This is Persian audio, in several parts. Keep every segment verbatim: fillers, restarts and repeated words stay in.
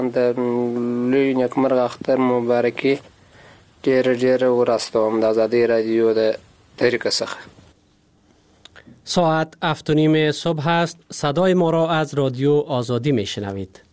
در لوی نکمرغ اختر مبارکی ډیر ډیر ورستوم د آزادی رادیو د طریق څخه. ساعت هفت و نیم صبح است. صدای ما را از رادیو آزادی می شنوید.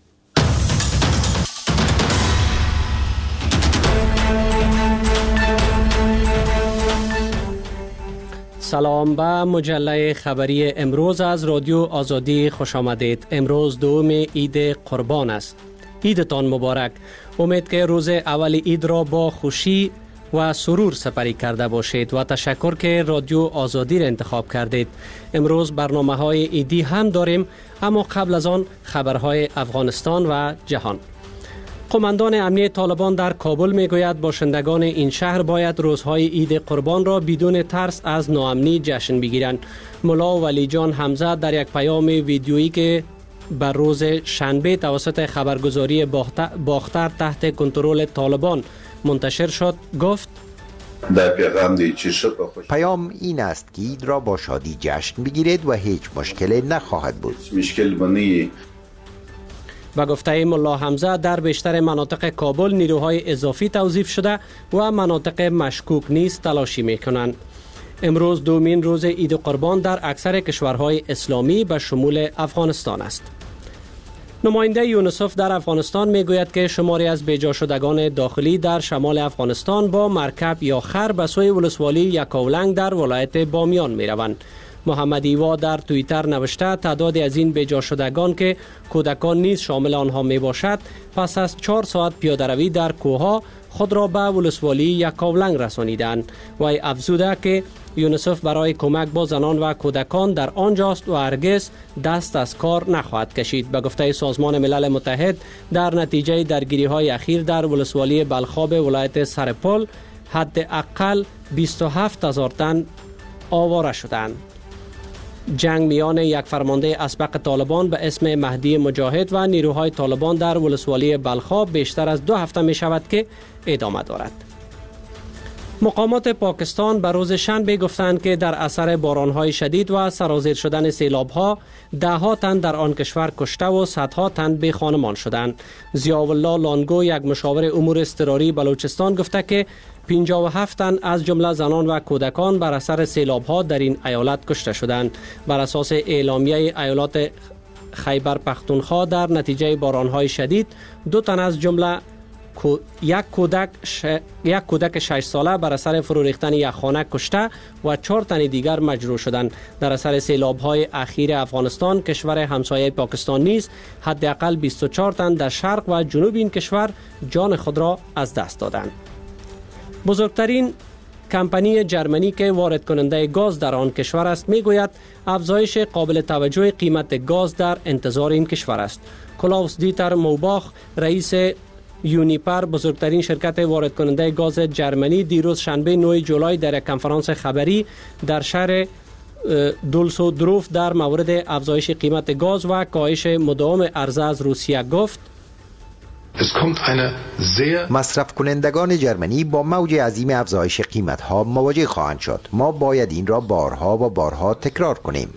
سلام به مجله خبری امروز از رادیو آزادی خوش آمدید. امروز دوم عید قربان است. عیدتان مبارک. امید که روز اول عید را با خوشی و سرور سپری کرده باشید و تشکر که رادیو آزادی را انتخاب کردید. امروز برنامه های عیدی هم داریم، اما قبل از آن خبرهای افغانستان و جهان. قماندان امنیت طالبان در کابل میگوید باشندگان این شهر باید روزهای عید قربان را بدون ترس از ناامنی جشن بگیرند. ملا ولی جان حمزه در یک پیام ویدیویی که بر روز شنبه توسط خبرگزاری باختر تحت کنترل طالبان منتشر شد گفت: پیام این است که عید را با شادی جشن بگیرید و هیچ مشکلی نخواهد بود. با گفته ملا حمزه در بیشتر مناطق کابل نیروهای اضافی توظیف شده و مناطق مشکوک نیز تلاشی میکنند. امروز دومین روز عید قربان در اکثر کشورهای اسلامی به شمول افغانستان است. نماینده یونیسف در افغانستان میگوید که شماری از بیجا شدگان داخلی در شمال افغانستان با مرکب یا خر به سوی ولسوالی یکاولنگ در ولایت بامیان میروند. محمد ایوا در توییتر نوشته تعدادی از این بیجا شدگان که کودکان نیز شامل آنها می باشد پس از چهار ساعت پیاده روی در کوهها خود را به ولسوالی یکاولنگ رسانیدند. وی افزوده که یونیسف برای کمک با زنان و کودکان در آنجاست و هرگز دست از کار نخواهد کشید. به گفته سازمان ملل متحد در نتیجه درگیری های اخیر در ولسوالی بلخاب ولایت سرپل حداقل بیست و هفت هزار تن آواره شدند. جنگ میان یک فرمانده اسبق طالبان به اسم مهدی مجاهد و نیروهای طالبان در ولسوالی بلخاب بیشتر از دو هفته می شود که ادامه دارد. مقامات پاکستان به روز شنبه گفتند که در اثر بارانهای شدید و سرازیر شدن سیلابها ده ها تن در آن کشور کشته و صدها تن بی خانمان شدند. ضیاءالله لانگو یک مشاور امور اضطراری بلوچستان گفته که پنجاه و هفت تن از جمله زنان و کودکان بر اثر سیلابها در این ایالت کشته شدند. بر اساس اعلامیه ایالات خیبر پختونخوا در نتیجه بارانهای شدید دو تن از جمله یک کودک ش... یک کودک شش ساله بر اثر فرو ریختن یک خانه کشته و چهار تن دیگر مجروح شدند. در اثر سیلاب‌های اخیر افغانستان کشور همسایه پاکستان نیز حداقل بیست و چهار تن در شرق و جنوب این کشور جان خود را از دست دادند. بزرگترین کمپانی جرمنی که وارد کننده گاز در آن کشور است میگوید افزایش قابل توجه قیمت گاز در انتظار این کشور است. کلاوس دیتر موباخ رئیس یونیپر بزرگترین شرکت وارد کننده گاز جرمنی دیروز شنبه نه جولای در یک کنفرانس خبری در شهر دولسودروف در مورد افزایش قیمت گاز و کاهش مداوم عرضه از روسیه گفت: مصرف کنندگان جرمنی با موج عظیم افزایش قیمت ها مواجه خواهند شد. ما باید این را بارها و بارها تکرار کنیم.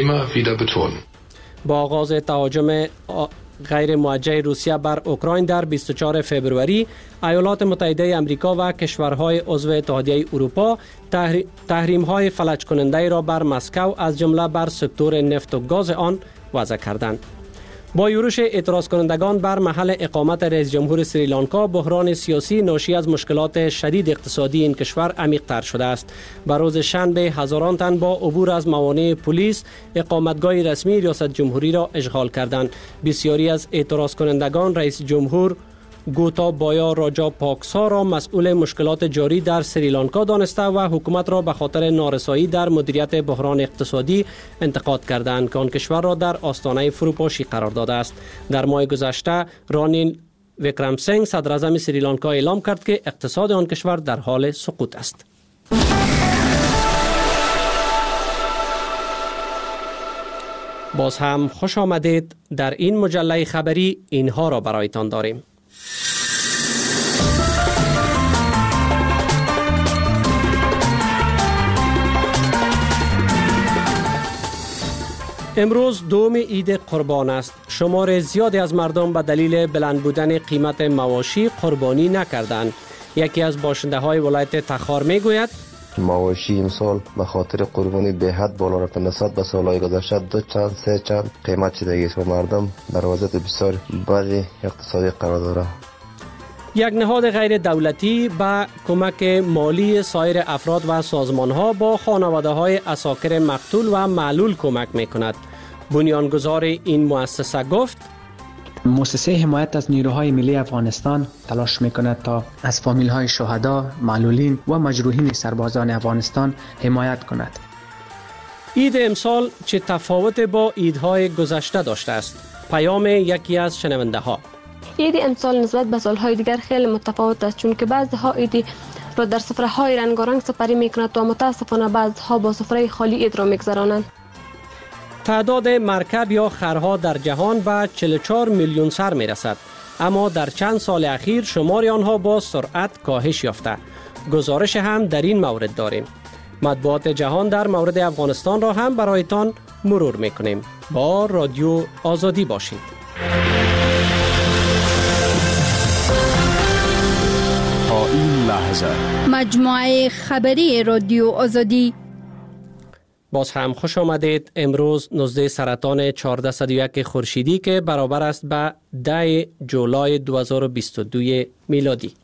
با آغاز تهاجم غیر موجه روسیه بر اوکراین در بیست و چهارم فوریه ایالات متحده آمریکا و کشورهای عضو اتحادیه اروپا تحریم های فلج کننده را بر مسکو از جمله بر سکتور نفت و گاز آن وضع کردند. با یورش اعتراض کنندگان بر محل اقامت رئیس جمهور سریلانکا بحران سیاسی ناشی از مشکلات شدید اقتصادی این کشور عمیق‌تر شده است. بر روز شنبه هزاران تن با عبور از موانع پلیس اقامتگاه رسمی ریاست جمهوری را اشغال کردند. بسیاری از اعتراض کنندگان رئیس جمهور گوتابایا راجا پاکسا را مسئول مشکلات جاری در سریلانکا دانسته و حکومت را به خاطر نارسایی در مدیریت بحران اقتصادی انتقاد کردند که آن کشور را در آستانه فروپاشی قرار داده است. در ماه گذشته رانیل وکرمسینگ صدر اعظم سریلانکا اعلام کرد که اقتصاد آن کشور در حال سقوط است. باز هم خوش آمدید. در این مجله خبری اینها را برایتان داریم. امروز دوم عید قربان است. شمار زیادی از مردم به دلیل بلند بودن قیمت مواشی قربانی نکردند. یکی از باشنده های ولایت تخار می گوید مواشی امسال به خاطر قربانی به حد بالا رفته نسبت به سالهای گذشته دو چند سه چند قیمت شده است و مردم در وضعیت بسیار بد اقتصادی قرار دارند. یک نهاد غیر دولتی به کمک مالی سایر افراد و سازمان‌ها با خانواده‌های عساکر مقتول و معلول کمک می‌کند. بنیانگذار این مؤسسه گفت مؤسسه حمایت از نیروهای ملی افغانستان تلاش می‌کند تا از فامیل‌های شهدا، معلولین و مجروحین سربازان افغانستان حمایت کند. عید امسال چه تفاوت با عیدهای گذشته داشته است؟ پیام یکی از شنونده‌ها: عید امسال نسبت به سالهای دیگر خیلی متفاوت است، چون که بعضی‌ها عید را در سفره‌های رنگارنگ سپری می‌کنند و متأسفانه بعضی‌ها با سفره خالی عید را می‌گذرانند. تعداد مرکب یا خرها در جهان به چهل و چهار میلیون سر می‌رسد، اما در چند سال اخیر شمار آنها با سرعت کاهش یافته. گزارش هم در این مورد داریم. مطبوعات جهان در مورد افغانستان را هم برایتان مرور می‌کنیم. با رادیو آزادی باشید. تا این لحظه مجموعه خبری رادیو آزادی. باز هم خوش آمدید. امروز نوزده سرطان چهارصد و یک خورشیدی که برابر است به ده جولای دو هزار و بیست و دو میلادی.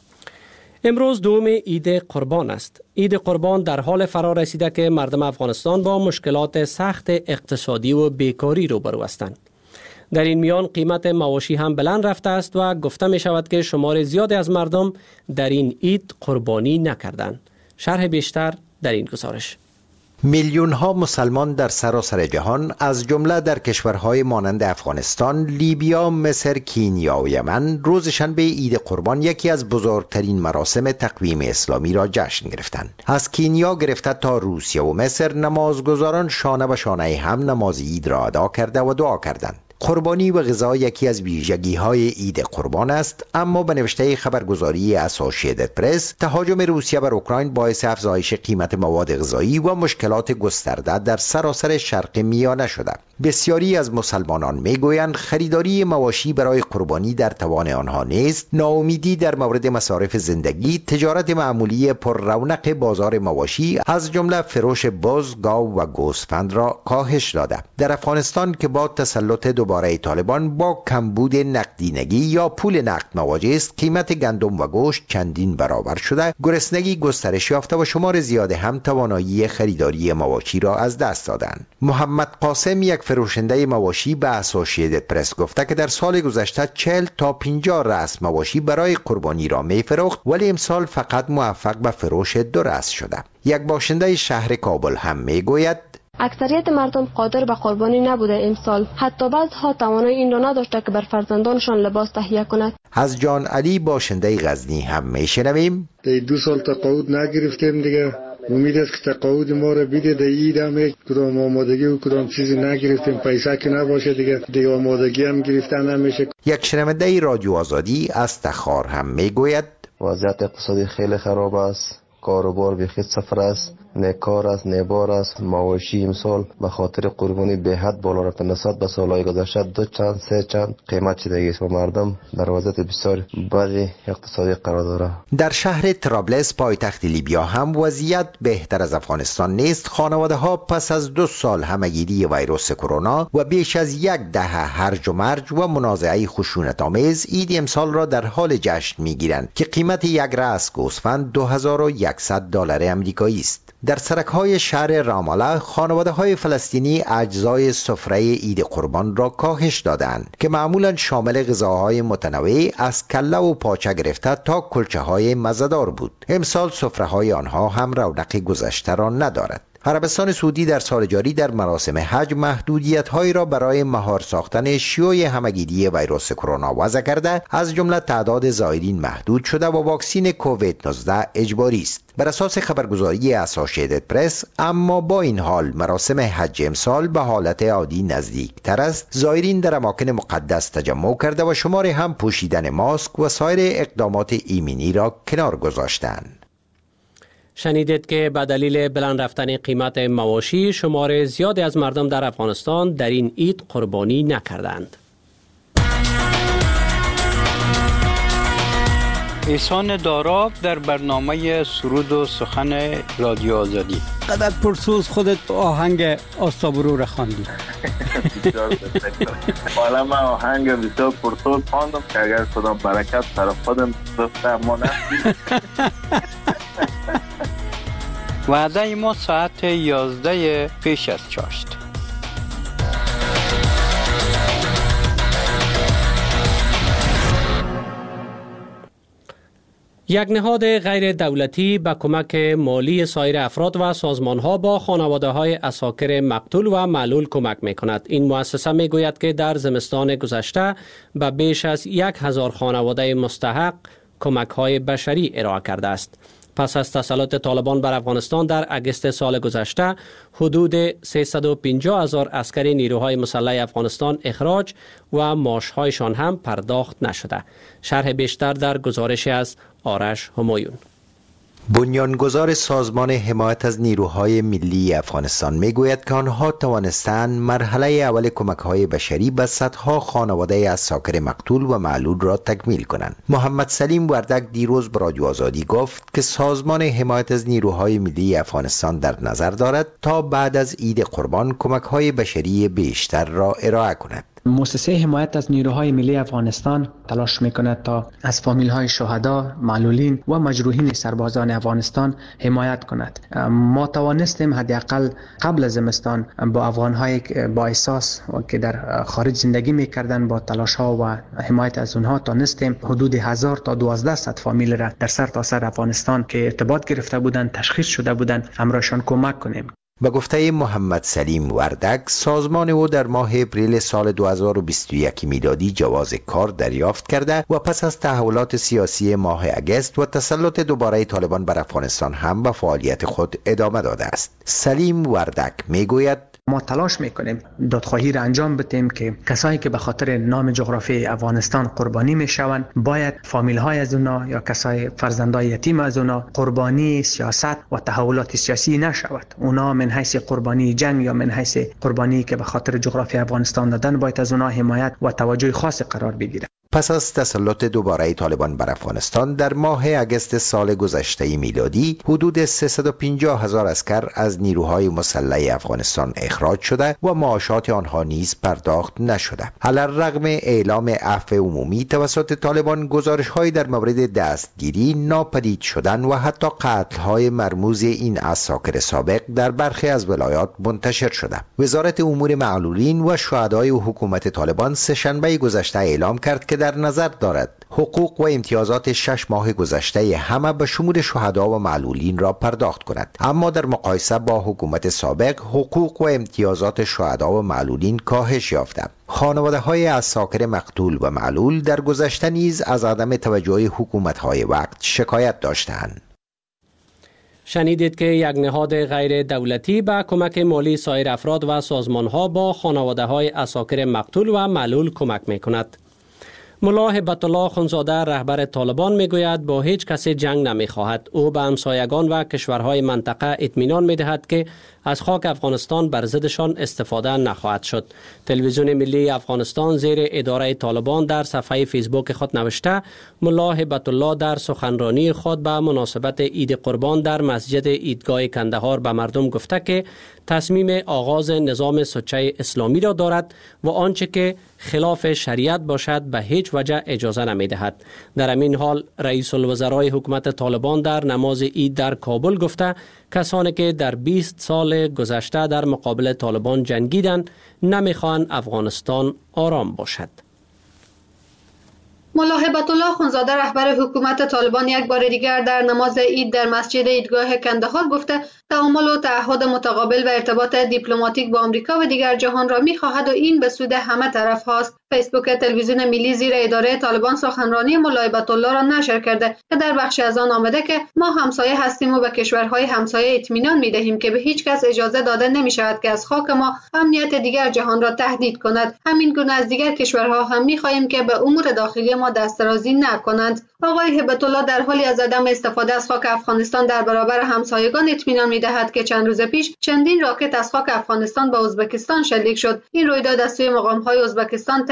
امروز دوم عید قربان است. عید قربان در حال فرا رسیده که مردم افغانستان با مشکلات سخت اقتصادی و بیکاری روبرو هستند. در این میان قیمت مواشی هم بلند رفته است و گفته می شود که شمار زیادی از مردم در این عید قربانی نکردند. شرح بیشتر در این گزارش. میلیون ها مسلمان در سراسر جهان از جمله در کشورهای مانند افغانستان، لیبیا، مصر، کینیا و یمن روز شنبه عید قربان یکی از بزرگترین مراسم تقویم اسلامی را جشن گرفتند. از کینیا گرفته تا روسیه و مصر نمازگزاران شانه به شانه هم نماز عید را ادا کرده و دعا کردند. قربانی و غذا یکی از ویژگی‌های عید قربان است، اما به نوشته خبرگزاری اسوسییتد پرس تهاجم روسیه بر اوکراین باعث افزایش قیمت مواد غذایی و مشکلات گسترده در سراسر شرق میانه شده. بسیاری از مسلمانان میگویند خریداری مواشی برای قربانی در توان آنها نیست. ناامیدی در مورد مصارف زندگی، تجارت معمولی پر رونق بازار مواشی از جمله فروش بز، گاو و گوسفند را کاهش داده. در افغانستان که با تسلط دوباره طالبان با کمبود نقدینگی یا پول نقد مواجه است، قیمت گندم و گوشت چندین برابر شده، گرسنگی گسترش یافته و شمار زیاد هم توانایی خریداری مواشی را از دست دادند. محمد قاسم، یک فروشنده مواشی، به اسوسییتد پرس گفته که در سال گذشته چهل تا پنجاه رأس مواشی برای قربانی را می فروخت، ولی امسال فقط موفق به فروش دو رأس شده. یک باشنده شهر کابل هم می گوید اکثریت مردم قادر به قربانی نبوده امسال، حتی بعضها توانایی این را نداشته که بر فرزندانشان لباس تهیه کند. از جان علی باشنده غزنی هم میشنویم دو سال تقاعد نگرفتیم دیگه، امید است که تقاعد ما رو بده. در عید هم کدام آمادگی و کدام چیزی نگرفتیم، پیسه که نباشه دیگه دیگه آمادگی هم گرفتن نمیشه. یک شنونده رادیو آزادی از تخار هم میگوید وضعیت اقتصادی خیلی خراب است، کاروبار بیخود صفر است، نه کار است نه بار است. مواشی امسال به خاطر قربانی به حد بالا رفته نسبت به سالهای گذشته دو چند سه چند قیمت شده است و مردم در وضعیت بسیار بد اقتصادی قرار دارند. در شهر طرابلس پایتخت لیبیا هم وضعیت بهتر از افغانستان نیست. خانواده ها پس از دو سال همگیری ویروس کرونا و بیش از یک دهه هرج و مرج و منازعه خشونت آمیز عید امسال را در حال جشن میگیرند که قیمت یک رأس گوسفند دو هزار و صد دلار آمریکایی است. در سرک‌های شهر راماله خانواده‌های فلسطینی اجزای سفره عید قربان را کاهش دادند که معمولاً شامل غذاهای متنوع از کله و پاچه گرفته تا کلچه‌های مزه‌دار بود. امسال سفره‌های آنها هم رونق گذشته را ندارد. عربستان سعودی در سال جاری در مراسم حج محدودیت‌هایی را برای مهار ساختن شیوع همگیری ویروس کرونا وضع کرده، از جمله تعداد زائرین محدود شده و واکسین کووید نوزده اجباری است. بر اساس خبرگزاری اسوسییتد پرس، اما با این حال مراسم حج امسال به حالت عادی نزدیکتر است. زائرین در اماکن مقدس تجمع کرده و شمار هم پوشیدن ماسک و سایر اقدامات ایمنی را کنار گذاشتند. شنیدید که به دلیل بلند رفتن قیمت مواشی شمار زیادی از مردم در افغانستان در این عید قربانی نکردند. احسان داراب در برنامه سرود و سخن رادیو آزادی. قدر پرسوز خودت آهنگ آستابرو را خواندی. حالا من آهنگ بسیار پرسوز خواندم که اگر خدا برکت طرف خودم بفته ما نفتیم. وعده ما ساعت یازده پیش از چاشت. یک نهاد غیر دولتی به کمک مالی سایر افراد و سازمان‌ها با خانواده‌های عساکر مقتول و معلول کمک می‌کند. این مؤسسه می‌گوید که در زمستان گذشته به بیش از یک هزار خانواده مستحق کمک‌های بشری ارائه کرده است. پس از تسلط طالبان بر افغانستان در اگست سال گذشته حدود سیصد و پنجاه هزار عسکر نیروهای مسلح افغانستان اخراج و معاش‌هایشان هم پرداخت نشده. شرح بیشتر در گزارش از آرش همایون. بنیانگذار سازمان حمایت از نیروهای ملی افغانستان میگوید که آنها توانستند مرحله اول کمک‌های بشری به صدها خانواده عساکر مقتول و معلول را تکمیل کنند. محمد سلیم وردک دیروز به رادیو آزادی گفت که سازمان حمایت از نیروهای ملی افغانستان در نظر دارد تا بعد از عید قربان کمک‌های بشری بیشتر را ارائه کند. مؤسسه حمایت از نیروهای ملی افغانستان تلاش میکند تا از فامیل‌های شهدا، معلولین و مجروحین سربازان افغانستان حمایت کند. ما توانستیم حداقل قبل از زمستان با افغان‌های با احساس که در خارج زندگی میکردند با تلاش‌ها و حمایت از اونها تانستیم حدود هزار تا دوازده صد فامیل را در سر تا سر افغانستان که ارتباط گرفته بودند، تشخیص شده بودند، همراهشان کمک کنیم. به گفته محمد سلیم وردک، سازمان او در ماه اپریل سال دو هزار و بیست و یک میلادی جواز کار دریافت کرده و پس از تحولات سیاسی ماه اگست و تسلط دوباره طالبان بر افغانستان هم به فعالیت خود ادامه داده است. سلیم وردک میگوید ما تلاش میکنیم دادخواهی را انجام بدیم که کسایی که به خاطر نام جغرافی افغانستان قربانی میشوند باید فامیل های از اونا یا کسای فرزندای یتیم از اونا قربانی سیاست و تحولات سیاسی نشود. اونا من حیث قربانی جنگ یا من حیث قربانی که به خاطر جغرافی افغانستان دادن باید از اونا حمایت و توجه خاص قرار بگیرد. پس از تسلط دوباره طالبان بر افغانستان در ماه اگست سال گذشته میلادی حدود سیصد و پنجاه هزار عسکر از نیروهای مسلح افغانستان اخراج شده و معاشات آنها نیز پرداخت نشده. علیرغم اعلام عفو عمومی توسط طالبان، گزارش‌هایی در مورد دستگیری، ناپدید شدن و حتی قتل‌های مرموز این عساکر سابق در برخی از ولایات منتشر شده. وزارت امور معلولین و شهدای حکومت طالبان سه‌شنبه گذشته اعلام کرد که در نظر دارد حقوق و امتیازات شش ماه گذشته همه به شمول شهدا و معلولین را پرداخت کند، اما در مقایسه با حکومت سابق حقوق و امتیازات شهدا و معلولین کاهش یافته. خانواده های عساکر مقتول و معلول در گذشته نیز از عدم توجه حکومت های وقت شکایت داشتند. شنیدید که یک نهاد غیر دولتی به کمک مالی سایر افراد و سازمان ها با خانواده های عساکر مقتول و معلول کمک می کند. ملا هبت الله خونزاده رهبر طالبان میگوید با هیچ کسی جنگ نمیخواهد. او به همسایگان و کشورهای منطقه اطمینان میدهد که از خاک افغانستان بر ضدشان استفاده نخواهد شد. تلویزیون ملی افغانستان زیر اداره طالبان در صفحه فیسبوک خود نوشته ملا هبت الله در سخنرانی خود به مناسبت عید قربان در مسجد عیدگاه کندهار به مردم گفته که تصمیم آغاز نظام سوچه اسلامی را دارد و آنچه که خلاف شریعت باشد به هیچ وجه اجازه نمی دهد. در همین حال رئیس الوزرای حکومت طالبان در نماز عید در کابل گفته کسانی که در بیست سال گذشته در مقابل طالبان جنگیدند نمیخواهند افغانستان آرام باشد. ملا هبت الله خونزاده رهبر حکومت طالبان یک بار دیگر در نماز عید در مسجد عیدگاه کندهار گفته تعامل و تعهد متقابل و ارتباط دیپلماتیک با آمریکا و دیگر جهان را می‌خواهد و این به سود همه طرف هاست. فیسبوک تلویزیون ملی زیر اداره طالبان سخنرانی ملا هبت الله را نشر کرده که در بخشی از آن آمده که ما همسایه هستیم و به کشورهای همسایه اطمینان می‌دهیم که به هیچ کس اجازه داده نمی‌شود که از خاک ما امنیت دیگر جهان را تهدید کند. همین گونه از دیگر کشورها هم می‌خواهیم که به امور داخلی ما دسترسی نکنند. آقای هبت الله در حالی از عدم استفاده از خاک افغانستان در برابر همسایگان اطمینان می‌دهد که چند روز پیش چندین راکت از خاک افغانستان به ازبکستان شلیک شد. این رویداد از سوی مقام‌های ازبکستان تایید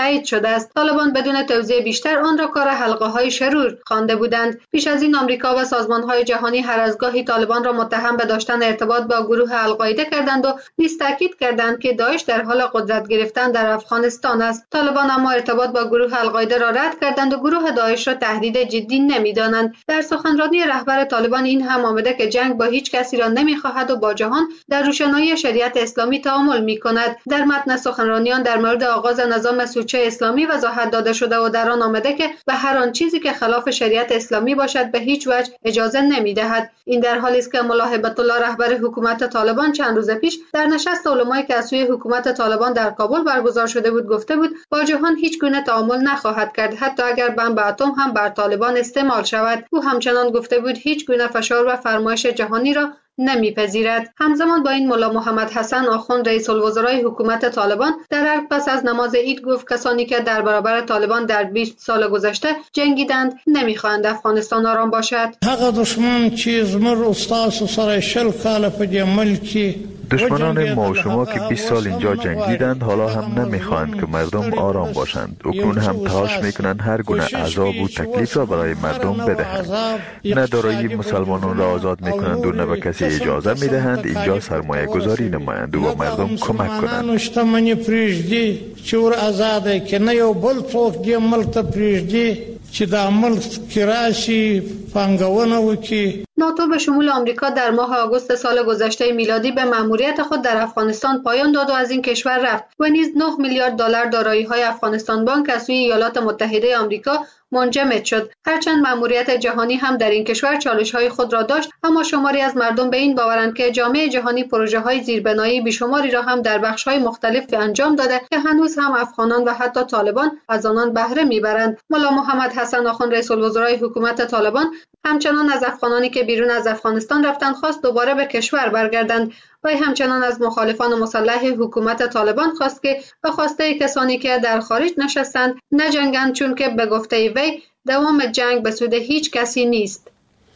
تایید شده است. طالبان بدون توضیح بیشتر آن را کار حلقه های شرور خوانده بودند. پیش از این آمریکا و سازمان های جهانی هر از گاهی طالبان را متهم به داشتن ارتباط با گروه القاعده کردند و نیز تاکید کردند که داعش در حال قدرت گرفتن در افغانستان است. طالبان اما ارتباط با گروه القاعده را رد کردند و گروه داعش را تهدید جدی نمی‌دانند. در سخنرانی رهبر طالبان این هم آمده که جنگ با هیچ کسی را نمی‌خواهد و با جهان در روشنایی شریعت اسلامی تعامل می‌کند. در متن سخنرانیان در مورد آغاز نظام سوچه اسلامی وضاحت داده شده و در آن آمده که به هر آن چیزی که خلاف شریعت اسلامی باشد به هیچ وجه اجازه نمی‌دهد. این در حالی است که ملا هیبت الله رهبر حکومت طالبان چند روز پیش در نشست علمای که از سوی حکومت طالبان در کابل برگزار شده بود گفته بود با جهان هیچ گونه تعامل نخواهد کرد، حتی اگر بمب اتم هم بر طالبان استعمال شود. او همچنان گفته بود هیچ گونه فشار و فرمایش جهانی را نمیپذیرد. همزمان با این ملا محمد حسن آخوند رئیس الوزرای حکومت طالبان در ارگ پس از نماز عید گفت کسانی که در برابر طالبان در بیست سال گذشته جنگیدند نمیخواهند افغانستان آرام باشد. هغه دشمن چې زموږ استاد سره شل کاله په دې ملک دشمنان ما و شما که بیست سال اینجا جنگیدند حالا هم نمیخواهند که مردم آرام باشند. اکنون هم تلاش میکنند هر گونه عذاب و تکلیف را برای مردم بدهند. نه دارایی مسلمانان را آزاد میکنند و نه به کسی اجازه میدهند اینجا سرمایه گذاری نمایند و به مردم کمک کنند. شتمنی پریږدي چې ور آزاد کې نه یو بل څوک دې ملک ته پریږدي چې د ملک کې راشي پانګونه وکړي. ناتو به شمول آمریکا در ماه آگوست سال گذشته میلادی به مأموریت خود در افغانستان پایان داد و از این کشور رفت و نیز نه میلیارد دلار دارایی‌های افغانستان بانک از سوی ایالات متحده آمریکا منجمد شد. هرچند مأموریت جهانی هم در این کشور چالش‌های خود را داشت، اما شماری از مردم به این باورند که جامعه جهانی پروژه‌های زیربنایی بیشماری را هم در بخش‌های مختلف انجام داده که هنوز هم افغانان و حتی طالبان از آنان بهره می‌برند. ملا محمد حسن آخوند رئیس الوزرای حکومت طالبان همچنان از افغانانی که بیرون از افغانستان رفتند خواست دوباره به کشور برگردند و همچنان از مخالفان مسلح حکومت طالبان خواست که به خواسته کسانی که در خارج نشستند نجنگند، چون که به گفته وی دوام جنگ به سود هیچ کسی نیست.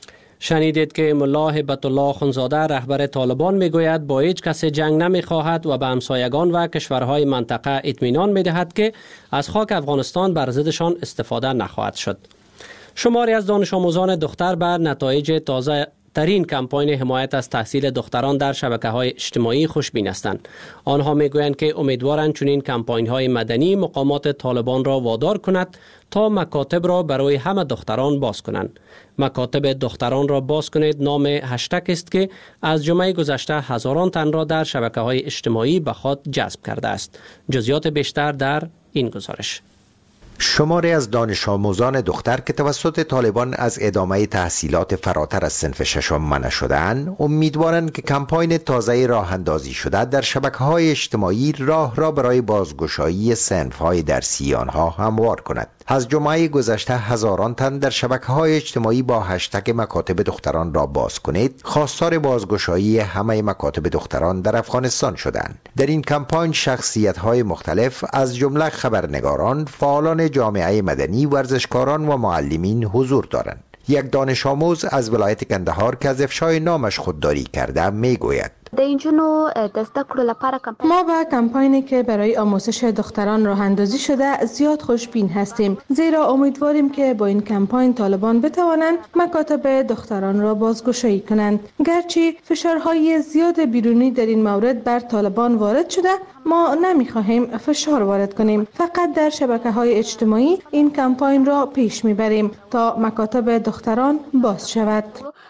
شنیدید که ملا هیبت الله اخوندزاده رهبر طالبان میگوید با هیچ کس جنگ نمیخواهد و به همسایگان و کشورهای منطقه اطمینان میدهد که از خاک افغانستان بر ضدشان استفاده نخواهد شد. شماری از دانش آموزان دختر بر نتایج تازه ترین کمپاین حمایت از تحصیل دختران در شبکه‌های اجتماعی خوشبین هستند. آنها میگویند که امیدوارند چنین کمپاین‌های مدنی مقامات طالبان را وادار کند تا مکاتب را برای همه دختران باز کنند. مکاتب دختران را باز کنید نام هشتگ است که از جمعه گذشته هزاران تن را در شبکه‌های اجتماعی به خود جذب کرده است. جزئیات بیشتر در این گزارش. شماری از دانش آموزان دختر که توسط طالبان از ادامه تحصیلات فراتر از صنف ششم منع شده‌اند، امیدوارند که کمپاین تازه راه اندازی شده در شبکه‌های اجتماعی راه را برای بازگشایی صنف‌های درسی آنها هموار کند. از جمعه گذشته هزاران تن در شبکه‌های اجتماعی با هشتگ مکاتب دختران را باز کنید خواستار بازگشایی همه مکاتب دختران در افغانستان شدند. در این کمپاین شخصیت‌های مختلف از جمله خبرنگاران، فعالان جامعه مدنی، ورزشکاران و معلمین حضور دارند. یک دانش آموز از ولایت کندهار که از افشای نامش خودداری کرده میگوید: ما با کمپاینی که برای آموزش دختران راه اندازی شده زیاد خوشبین هستیم، زیرا امیدواریم که با این کمپاین طالبان بتوانند مکاتب دختران را بازگشایی کنند. گرچه فشارهای زیاد بیرونی در این مورد بر طالبان وارد شده، ما نمیخواهیم فشار وارد کنیم، فقط در شبکه‌های اجتماعی این کمپاین را پیش میبریم تا مکاتب دختران باز شود.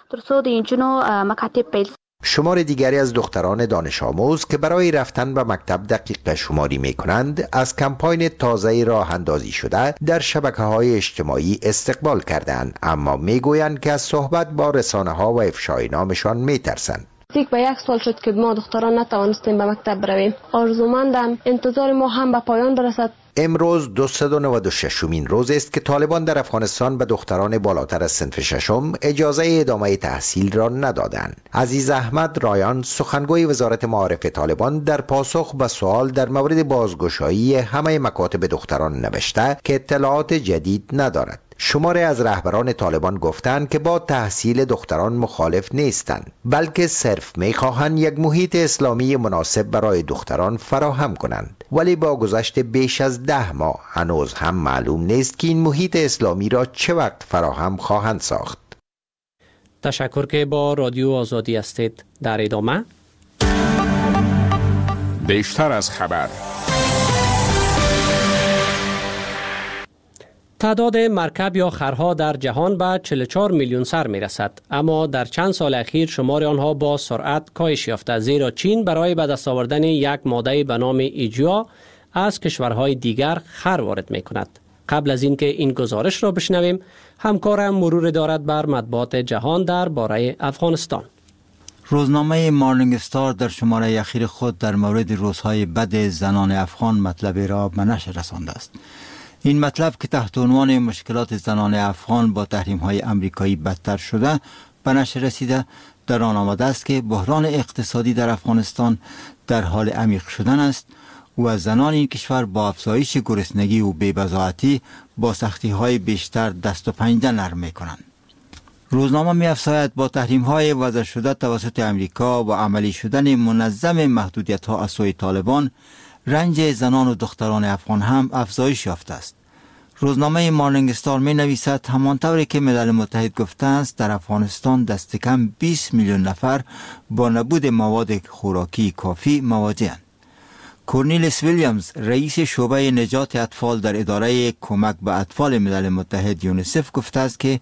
شمار دیگری از دختران دانش آموز که برای رفتن به مکتب دقیقه شماری می کنند از کمپاین تازه راه اندازی شده در شبکه‌های اجتماعی استقبال کردند، اما می گویند که از صحبت با رسانه ها و افشای نامشان می ترسند. نزدیک به یک سال شد که ما دختران نتوانستیم به مکتب برویم. آرزومندم انتظار ما هم به پایان برسد. امروز دویست و نود و ششمین روز است که طالبان در افغانستان به دختران بالاتر از صنف ششم اجازه ادامه تحصیل را ندادند. عزیز احمد رایان، سخنگوی وزارت معارف طالبان، در پاسخ به سوال در مورد بازگشایی همه مکاتب دختران نوشته که اطلاعات جدید ندارد. شماری از رهبران طالبان گفتند که با تحصیل دختران مخالف نیستند، بلکه صرف می‌خواهند یک محیط اسلامی مناسب برای دختران فراهم کنند. ولی با گذشت بیش از ده ماه هنوز هم معلوم نیست که این محیط اسلامی را چه وقت فراهم خواهند ساخت. تشکر که با رادیو آزادی هستید. در ادامه بیشتر از خبر. تعداد مرکب یا خرها در جهان به چهل و چهار میلیون سر می رسد، اما در چند سال اخیر شمار آنها با سرعت کاهش یافته، زیرا چین برای به دست آوردن یک ماده به نام ایجیا از کشورهای دیگر خر وارد می کند. قبل از اینکه این گزارش را بشنویم، همکارم مرور دارد بر مطبوعات جهان در باره افغانستان. روزنامه مارنینگ استار در شماره اخیر خود در مورد روزهای بد زنان افغان مطلبی را به نشر رسانده است. این مطلب که تحت عنوان مشکلات زنان افغان با تحریم‌های آمریکایی بدتر شده به نشر رسیده، در آن آمده است که بحران اقتصادی در افغانستان در حال عمیق شدن است و زنان این کشور با افزایش گرسنگی و بی‌بضاعتی با سختی‌های بیشتر دست و پنجه نرم می‌کنند. روزنامه می‌افزاید با تحریم‌های وضع شده توسط آمریکا و عملی شدن منظم محدودیت‌ها از سوی طالبان، رنج زنان و دختران افغان هم افزایش یافته است. روزنامه مارنینگ استار می نویسد همانطوری که ملل متحد گفته است در افغانستان دست کم بیست میلیون نفر با نبود مواد خوراکی کافی مواجه‌اند. کورنیلیس ویلیامز رئیس شعبه نجات اطفال در اداره کمک به اطفال ملل متحد یونیسف گفته است که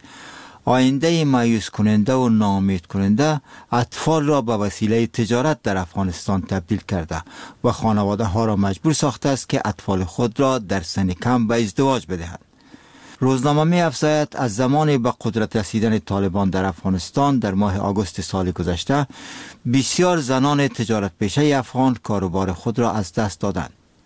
آینده مایوس کننده و ناامید کننده اطفال را به وسیله تجارت در افغانستان تبدیل کرده و خانواده ها را مجبور ساخته است که اطفال خود را در سن کم به ازدواج بدهند. روزنامه می افزاید از زمان به قدرت رسیدن طالبان در افغانستان در ماه آگوست سال گذشته، بسیار زنان تجارت پیشه افغان کاروبار خود را از دست دادند.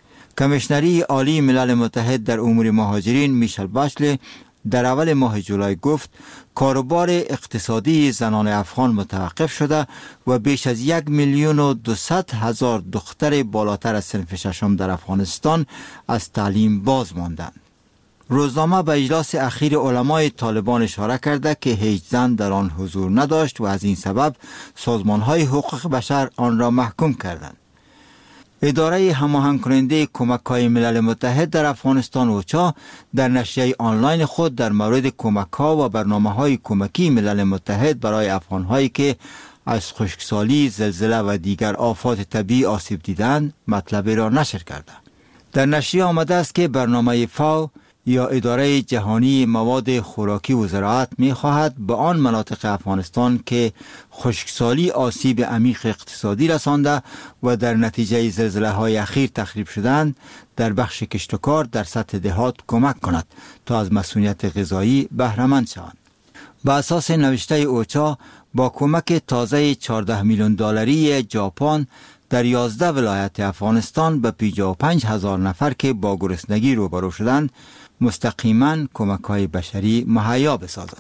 کمیشنری عالی ملل متحد در امور مهاجرین میشل باشلی در اول ماه جولای گفت کاروبار اقتصادی زنان افغان متوقف شده و بیش از یک میلیون و دویست هزار دختر بالاتر از صنف ششم در افغانستان از تعلیم باز ماندند. روزنامه به اجلاس اخیر علمای طالبان اشاره کرده که هیچ زن در آن حضور نداشت و از این سبب سازمان‌های حقوق بشر آن را محکوم کردند. اداره هماهنگ کننده کمک‌های ملل متحد در افغانستان اوچا در نشریه آنلاین خود در مورد کمک‌ها و برنامه‌های کمکی ملل متحد برای افغان‌هایی که از خشکسالی، زلزله و دیگر آفات طبیعی آسیب دیدند مطلبی را نشر کرده. در نشریه آمده است که برنامه فاو یا اداره جهانی مواد خوراکی و زراعت می خواهد به آن مناطق افغانستان که خشکسالی آسیب عمیق اقتصادی رسانده و در نتیجه زلزله های اخیر تخریب شدند در بخش کشت و کار در سطح دهات کمک کند تا از مسئولیت غذایی بهره مند شوند. به اساس نوشته اوچا با کمک تازه چهارده میلیون دلاری ژاپن در یازده ولایت افغانستان به پنجاه و پنج هزار نفر که با گرسنگی روبرو شدند مستقیما کمک‌های بشری مهیا بسازد.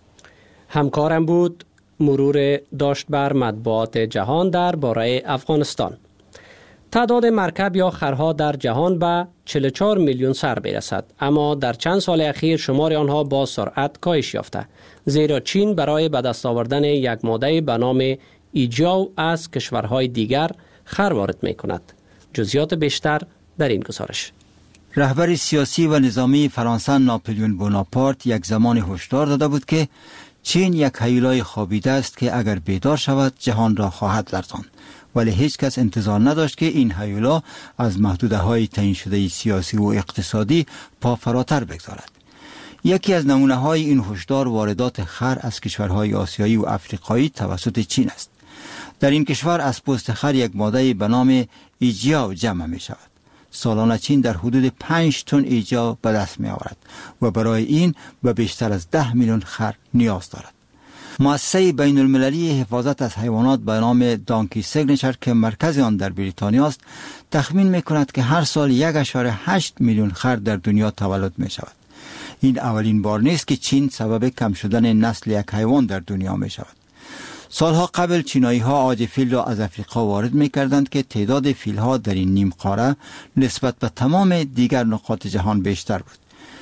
همکارم بود مرور داشت بر مطبوعات جهان در باره افغانستان. تعداد مرکب یا خرها در جهان به چهل و چهار میلیون سر برسد، اما در چند سال اخیر شمار آنها با سرعت کاهش یافته، زیرا چین برای به دست آوردن یک ماده به نام ایجاو از کشورهای دیگر خر وارد می کند. جزئیات بیشتر در این گزارش. رهبر سیاسی و نظامی فرانسه ناپلیون بوناپارت یک زمان هشدار داده بود که چین یک هیولای خوابیده است که اگر بیدار شود جهان را خواهد لرزاند، ولی هیچ کس انتظار نداشت که این هیولا از محدوده های تعیین شده سیاسی و اقتصادی پا فراتر بگذارد. یکی از نمونه های این هشدار واردات خر از کشورهای آسیایی و افریقایی توسط چین است. در این کشور از پوست خر یک ماده به نام ایجاو جمع می شود. سالانه چین در حدود پنج تن ایجاو به دست می آورد و برای این به بیشتر از ده میلیون خر نیاز دارد. مؤسسه بین المللی حفاظت از حیوانات به نام دانکی سیگنچر که مرکز آن در بریتانیا است تخمین می کند که هر سال یک و هشت میلیون خر در دنیا تولد می شود. این اولین بار نیست که چین سبب کم شدن نسل یک حیوان در دنیا می شود. سالها قبل چینایی ها عاج فیل را از افریقا وارد می کردند که تعداد فیل ها در این نیم قاره نسبت به تمام دیگر نقاط جهان بیشتر بود.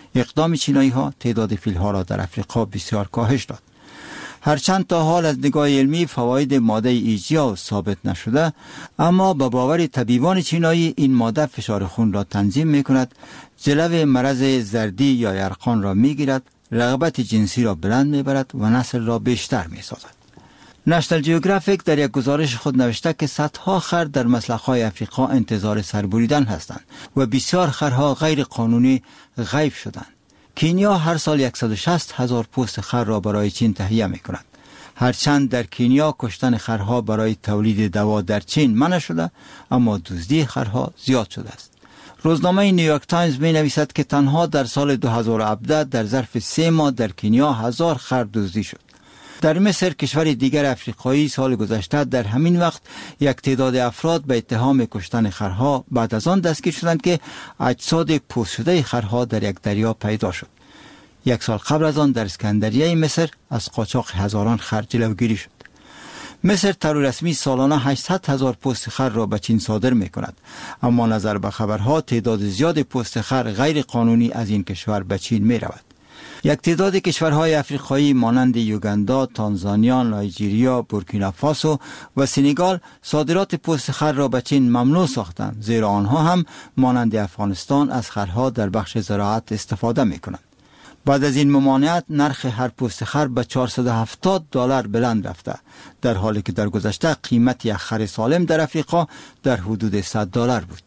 اقدام چینایی ها تعداد فیل ها را در افریقا بسیار کاهش داد. هرچند تا حال از نگاه علمی فواید ماده ایجیا ثابت نشده، اما به باور طبیبان چینایی این ماده فشار خون را تنظیم می کند، جلو مرض زردی یا یرقان را می گیرد، رغبت جنسی را بلند می برد و نسل را بیشتر می سازد. نشنال جیوگرافیک در یک گزارش خود نوشته که صدها خر در مسلخ‌های افریقا انتظار سربریدن هستند و بسیار خرها غیر قانونی غیب شدند. کینیا هر سال صد و شصت هزار پوست خر را برای چین تهیه می کند. هرچند در کینیا کشتن خرها برای تولید دوا در چین منع شده، اما دزدی خرها زیاد شده است. روزنامه نیویورک تایمز می نویسد که تنها در سال دو هزار و هفده در ظرف سه ماه در کینیا هزار خر دزدی شد. در مصر، کشور دیگر افریقایی، سال گذشته در همین وقت یک تعداد افراد به اتهام کشتن خرها بعد از آن دستگیر شدند که اجساد پوست شده خرها در یک دریا پیدا شد. یک سال قبل از آن در اسکندریه مصر از قاچاق هزاران خر جلوگیری شد. مصر طور رسمی سالانه هشتصد هزار پوست خر را به چین صادر می کند، اما نظر به خبرها تعداد زیاد پوست خر غیر قانونی از این کشور به چین می رود. یک تعداد کشورهای افریقایی مانند یوگاندا، تانزانیا، نایجیریا، بورکینافاسو و سنگال صادرات پوست خر را به چین ممنوع ساختند، زیرا آنها هم مانند افغانستان از خرها در بخش زراعت استفاده می کنند. بعد از این ممانعت نرخ هر پوست خر به چهارصد و هفتاد دلار بلند رفته، در حالی که در گذشته قیمت یک خر سالم در افریقا در حدود صد دلار بود.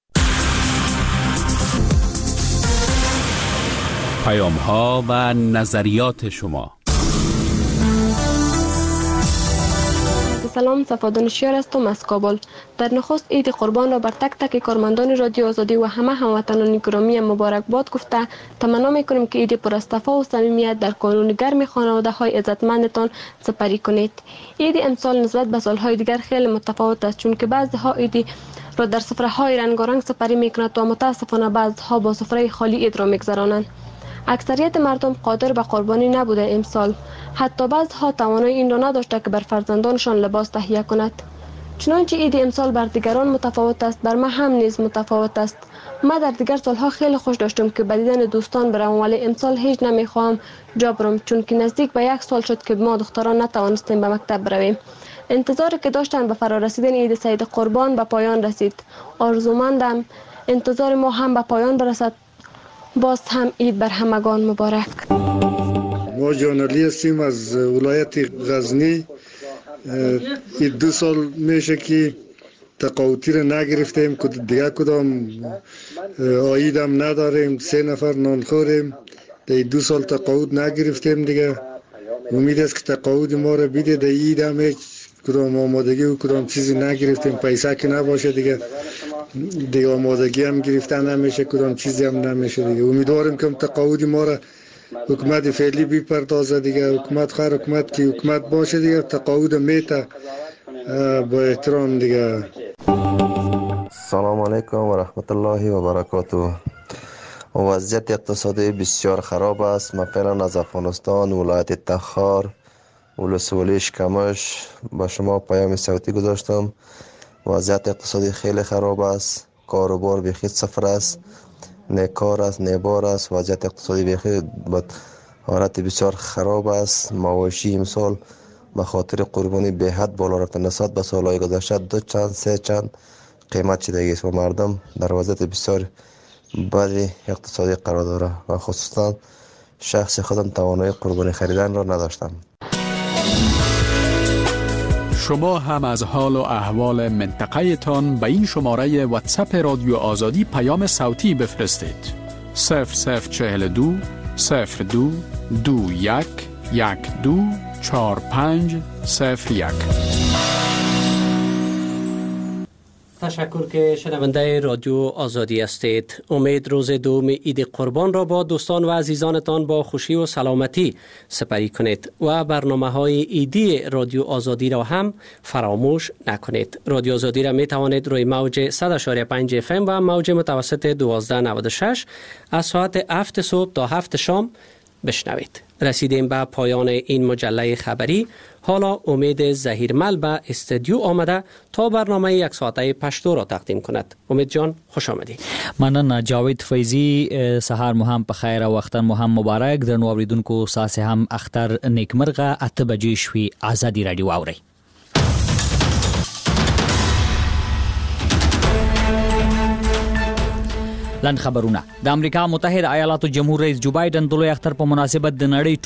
پیام ها و نظریات شما. سلام، صفادانشیار هستم از کابل. در نخست عید قربان را بر تک تک کارمندان رادیو آزادی و همه هموطنان گرامی مبارکباد گفته تمنا میکنیم که عید پر از صفا و صمیمیت در کانون گرم خانواده های عزتمندتان سپری کنید. عید امسال نسبت به سالهای دیگر خیلی متفاوت است، چون که بعضی ها عید را در سفره های رنگارنگ سپری میکنند و متاسفانه بعضی ها با سفره خالی عید را میگذرانند. اکثریت مردم قادر به قربانی نبوده امسال، حتی بعضها توانایی این را نداشته که بر فرزندانشان لباس تهیه کند. چنانچه عید امسال بر دیگران متفاوت است، بر من هم نیز متفاوت است. ما در دیگر سالها خیلی خوش داشتم که به دیدن دوستان برم، ولی امسال هیچ نمیخواهم جا برم، چون که نزدیک به یک سال شد که ما دختران نتوانستیم به مکتب برویم. انتظاری که داشتن به فرارسیدن عید سعید قربان به پایان رسید. آرزومندم انتظار ما هم به پایان برسد. باز هم عید بر همگان مبارک. ما جانلی هستیم از ولایت غزنی. این دو سال میشه که تقاوتی را نگرفتیم، که دیگه کدام عید هم نداریم، سه نفر نان خوریم. در دو سال تقاوت نگرفتیم دیگه. امید است که تقاوت ما را بیده. در عید هم هیچ کدام آمادگی و کدام چیزی نگرفتیم، پیسه که نباشه دیگه دیگه آمادگی هم گرفتن نمیشه، کدام چیزی هم نمیشه دیگه. امیدواریم که تقاعد ما را حکومت فعلی بپردازه دیگه. حکومت خیر حکومت که حکومت باشه دیگه، تقاعد میته با احترام دیگه. سلام علیکم و رحمت الله و برکاته. وضعیت اقتصادی بسیار خراب است. من فعلا از افغانستان ولایت تخار ولسوالی شکمش با شما پیام صوتی گذاشتم. وضعیت اقتصادی خیلی خراب است، کاروبار بیخی صفر است، نه کار است نه بار است. وضعیت اقتصادی بیخی با حالت بسیار خراب است. مواشی امسال به خاطر قربانی به حد بالا رفته، نسبت به سالهای گذشته دو چند سه چند قیمت شده است و مردم در وضعیت بسیار بدی اقتصادی قرار داره و خصوصا شخص خودم توانایی قربانی خریدن را نداشتم. شما هم از حال و احوال منطقه تان به این شماره واتساپ رادیو آزادی پیام صوتی بفرستید. صفر صفر چهل دو صفر دو دو یک یک دو چهار پنج صفر یک. تشکر که شنونده رادیو آزادی هستید. امید روز دوم عید قربان را با دوستان و عزیزانتان با خوشی و سلامتی سپری کنید و برنامه های عیدی رادیو آزادی را هم فراموش نکنید. رادیو آزادی را می توانید روی موج صد و پنج اف ام و موج متوسط دوازده نود و شش از ساعت هفت صبح تا هفت شام بشنوید. رسیدیم به پایان این مجله خبری. حالا امید زهیرمل به استودیو آمده تا برنامه یک ساعته پشتو را تقدیم کند. امید جان خوش آمدید. مننه جاوید فیضی. سهار مو هم په خیر او اختر مو هم مبارک. درنو اوریدونکو ساسې هم اختر نیکمرغه. اته بجې شوي. ازادي رادیو اورئ. لن خبرونه. د امریکا متحده ایالاتو جمهور رئیس جو بایدن د لوی اختر په مناسبت د نړۍ